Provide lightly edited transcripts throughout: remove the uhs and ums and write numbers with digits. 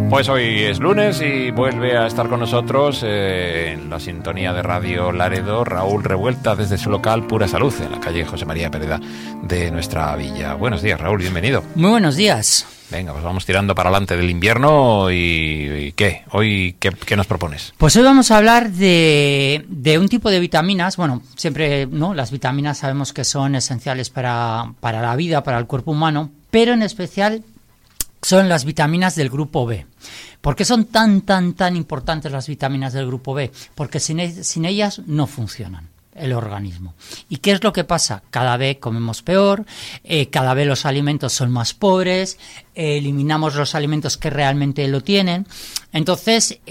Pues hoy es lunes y vuelve a estar con nosotros en la sintonía de Radio Laredo Raúl Revuelta desde su local Pura Salud en la calle José María Pereda de nuestra villa. Buenos días, Raúl, bienvenido. Muy buenos días. Venga, pues vamos tirando para adelante del invierno y ¿qué? Hoy, ¿qué nos propones? Pues hoy vamos a hablar de un tipo de vitaminas. Bueno, siempre, ¿no? Las vitaminas sabemos que son esenciales para la vida, para el cuerpo humano, pero en especial son las vitaminas del grupo B. ¿Por qué son tan importantes las vitaminas del grupo B? Porque sin ellas no funcionan el organismo. ¿Y qué es lo que pasa? Cada vez comemos peor, cada vez los alimentos son más pobres, eliminamos los alimentos que realmente lo tienen. Entonces,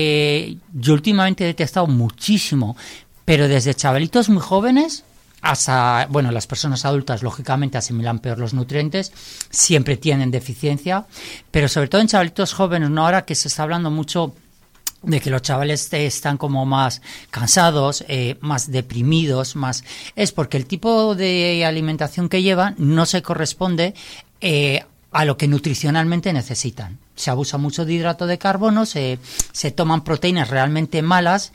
yo últimamente he detectado muchísimo, pero desde chavalitos muy jóvenes hasta, bueno, las personas adultas lógicamente asimilan peor los nutrientes, siempre tienen deficiencia, pero sobre todo en chavalitos jóvenes, ¿no? Ahora que se está hablando mucho de que los chavales están como más cansados, más deprimidos, es porque el tipo de alimentación que llevan no se corresponde a lo que nutricionalmente necesitan. Se abusa mucho de hidrato de carbono, se toman proteínas realmente malas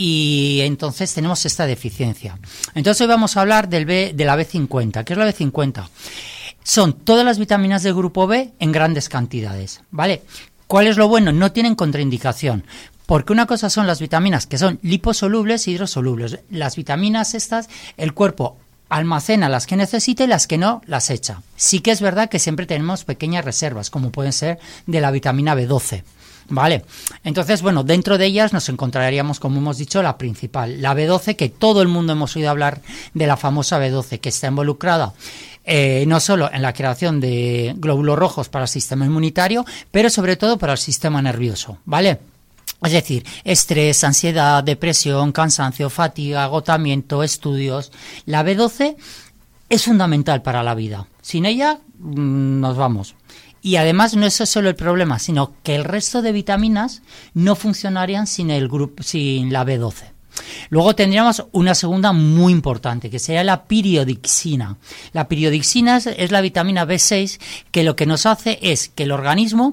y entonces tenemos esta deficiencia. Entonces hoy vamos a hablar de la B50. ¿Qué es la B50? Son todas las vitaminas del grupo B en grandes cantidades, ¿vale? ¿Cuál es lo bueno? No tienen contraindicación, porque una cosa son las vitaminas que son liposolubles e hidrosolubles. Las vitaminas estas, el cuerpo almacena las que necesita y las que no las echa. Sí que es verdad que siempre tenemos pequeñas reservas, como pueden ser de la vitamina B12. Vale, entonces, bueno, dentro de ellas nos encontraríamos, como hemos dicho, la principal, la B12, que todo el mundo hemos oído hablar de la famosa B12, que está involucrada no solo en la creación de glóbulos rojos para el sistema inmunitario, pero sobre todo para el sistema nervioso, ¿vale? Es decir, estrés, ansiedad, depresión, cansancio, fatiga, agotamiento, estudios. La B12 es fundamental para la vida. Sin ella nos vamos. Y además no es solo el problema, sino que el resto de vitaminas no funcionarían sin la B12. Luego tendríamos una segunda muy importante, que sería la piridixina. La piridixina es la vitamina B6, que lo que nos hace es que el organismo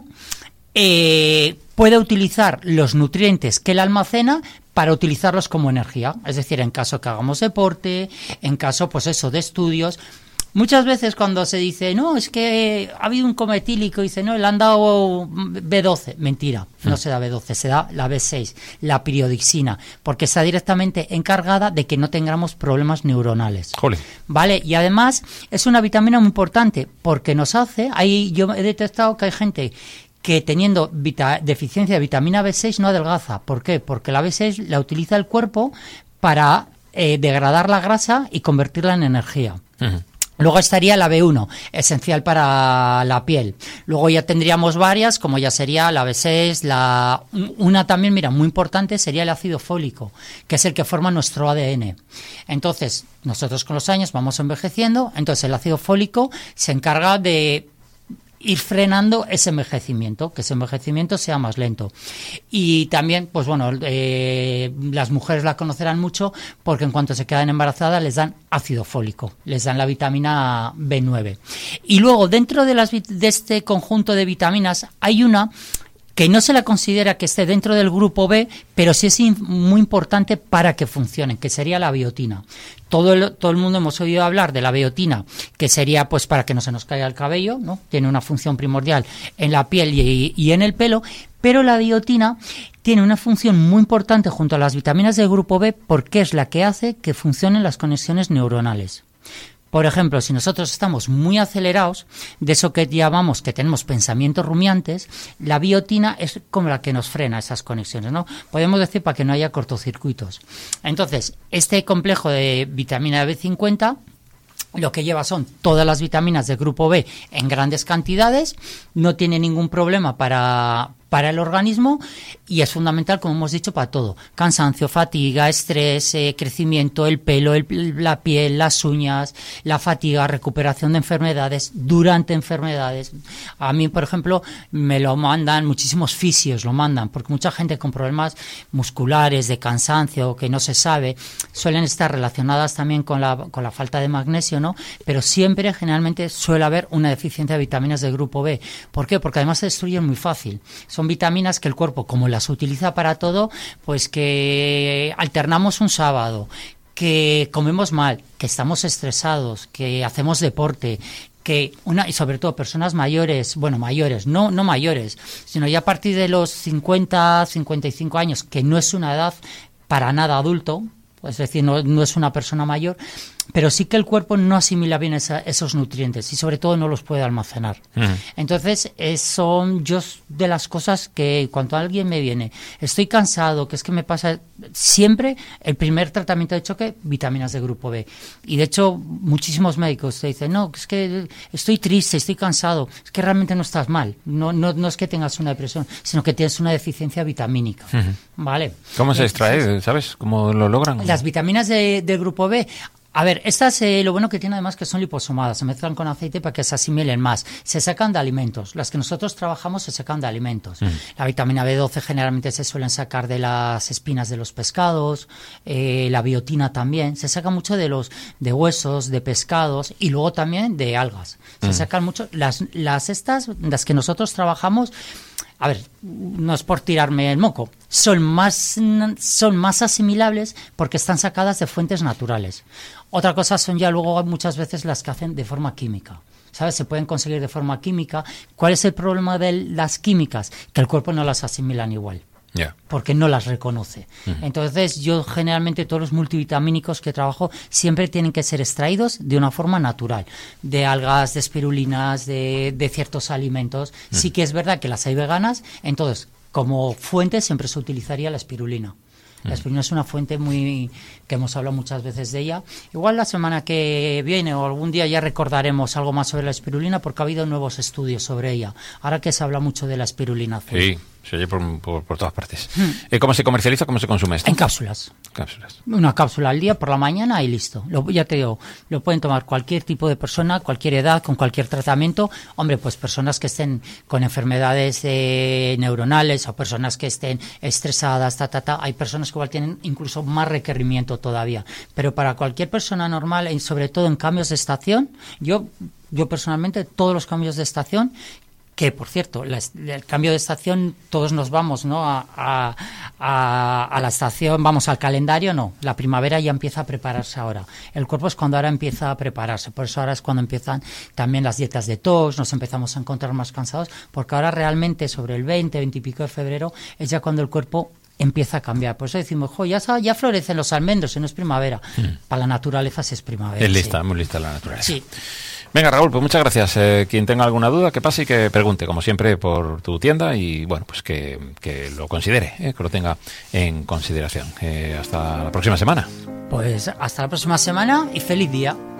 puede utilizar los nutrientes que él almacena para utilizarlos como energía. Es decir, en caso que hagamos deporte, en caso, pues eso, de estudios. Muchas veces cuando se dice, no, es que ha habido un coma etílico, dice, no, le han dado B12. Mentira, no se da B12, se da la B6, la piridixina, porque está directamente encargada de que no tengamos problemas neuronales. Jole. Vale, y además es una vitamina muy importante porque nos hace, yo he detectado que hay gente que teniendo deficiencia de vitamina B6 no adelgaza. ¿Por qué? Porque la B6 la utiliza el cuerpo para degradar la grasa y convertirla en energía. Uh-huh. Luego estaría la B1, esencial para la piel. Luego ya tendríamos varias, como ya sería la B6, una también, mira, muy importante, sería el ácido fólico, que es el que forma nuestro ADN. Entonces, nosotros con los años vamos envejeciendo, entonces el ácido fólico se encarga de ir frenando ese envejecimiento, que ese envejecimiento sea más lento. Y también, pues bueno, las mujeres la conocerán mucho porque en cuanto se quedan embarazadas les dan ácido fólico, les dan la vitamina B9. Y luego, dentro de este conjunto de vitaminas, hay una que no se la considera que esté dentro del grupo B, pero sí es muy importante para que funcione, que sería la biotina. Todo el mundo hemos oído hablar de la biotina, que sería pues para que no se nos caiga el cabello, ¿no? Tiene una función primordial en la piel y en el pelo, pero la biotina tiene una función muy importante junto a las vitaminas del grupo B porque es la que hace que funcionen las conexiones neuronales. Por ejemplo, si nosotros estamos muy acelerados, de eso que llamamos que tenemos pensamientos rumiantes, la biotina es como la que nos frena esas conexiones, ¿no? Podemos decir para que no haya cortocircuitos. Entonces, este complejo de vitamina B50 lo que lleva son todas las vitaminas del grupo B en grandes cantidades, no tiene ningún problema para el organismo y es fundamental, como hemos dicho, para todo. Cansancio, fatiga, estrés, crecimiento, el pelo, la piel, las uñas, la fatiga, recuperación de enfermedades, durante enfermedades. A mí, por ejemplo, me lo mandan, muchísimos fisios lo mandan, porque mucha gente con problemas musculares, de cansancio, que no se sabe, suelen estar relacionadas también con la falta de magnesio, ¿no? Pero siempre, generalmente, suele haber una deficiencia de vitaminas del grupo B. ¿Por qué? Porque además se destruyen muy fácil. Son vitaminas que el cuerpo, como las utiliza para todo, pues que alternamos un sábado, que comemos mal, que estamos estresados, que hacemos deporte, y sobre todo personas mayores, no mayores, sino ya a partir de los 50, 55 años, que no es una edad para nada adulto, es decir, no es una persona mayor, pero sí que el cuerpo no asimila bien esos nutrientes y sobre todo no los puede almacenar. Entonces, son yo de las cosas que cuando alguien me viene, estoy cansado, que es que me pasa siempre, el primer tratamiento de choque, vitaminas de grupo B. Y de hecho, muchísimos médicos te dicen, no, es que estoy triste, estoy cansado, es que realmente no estás mal, no es que tengas una depresión, sino que tienes una deficiencia vitamínica. ¿Vale? ¿Cómo se extrae? ¿Sabes cómo lo logran? Las vitaminas del grupo B. A ver, estas lo bueno que tiene además que son liposomadas, se mezclan con aceite para que se asimilen más. Se sacan de alimentos. Las que nosotros trabajamos se sacan de alimentos. La vitamina B12 generalmente se suelen sacar de las espinas de los pescados, la biotina también. Se saca mucho de huesos, de pescados y luego también de algas. Se sacan mucho. Las que nosotros trabajamos, a ver, no es por tirarme el moco, son más asimilables porque están sacadas de fuentes naturales. Otra cosa son ya luego muchas veces las que hacen de forma química. ¿Sabes? Se pueden conseguir de forma química. ¿Cuál es el problema de las químicas? Que el cuerpo no las asimilan igual. Porque no las reconoce. Entonces, yo generalmente todos los multivitamínicos que trabajo siempre tienen que ser extraídos de una forma natural, de algas, de espirulinas, de ciertos alimentos. Sí que es verdad que las hay veganas, entonces, como fuente siempre se utilizaría la espirulina. La espirulina es una fuente que hemos hablado muchas veces de ella. Igual la semana que viene o algún día ya recordaremos algo más sobre la espirulina porque ha habido nuevos estudios sobre ella. Ahora que se habla mucho de la espirulina azul. Sí, se oye por todas partes. ¿Cómo se comercializa? ¿Cómo se consume esto? En cápsulas. Una cápsula al día por la mañana y listo. Ya te digo, lo pueden tomar cualquier tipo de persona, cualquier edad, con cualquier tratamiento. Hombre, pues personas que estén con enfermedades neuronales o personas que estén estresadas, Hay personas que igual tienen incluso más requerimiento todavía. Pero para cualquier persona normal, y sobre todo en cambios de estación, yo personalmente, todos los cambios de estación, que por cierto, el cambio de estación, todos nos vamos, ¿no? A la estación, vamos al calendario, no. La primavera ya empieza a prepararse ahora. El cuerpo es cuando ahora empieza a prepararse. Por eso ahora es cuando empiezan también las dietas detox, nos empezamos a encontrar más cansados, porque ahora realmente sobre el 20 y pico de febrero es ya cuando el cuerpo empieza a cambiar. Por eso decimos, ya florecen los almendros y no es primavera. Para la naturaleza sí es primavera. Es lista, muy lista la naturaleza. Sí. Venga, Raúl, pues muchas gracias. Quien tenga alguna duda, que pase y que pregunte, como siempre, por tu tienda y, bueno, pues que lo considere, que lo tenga en consideración. Hasta la próxima semana. Pues hasta la próxima semana y feliz día.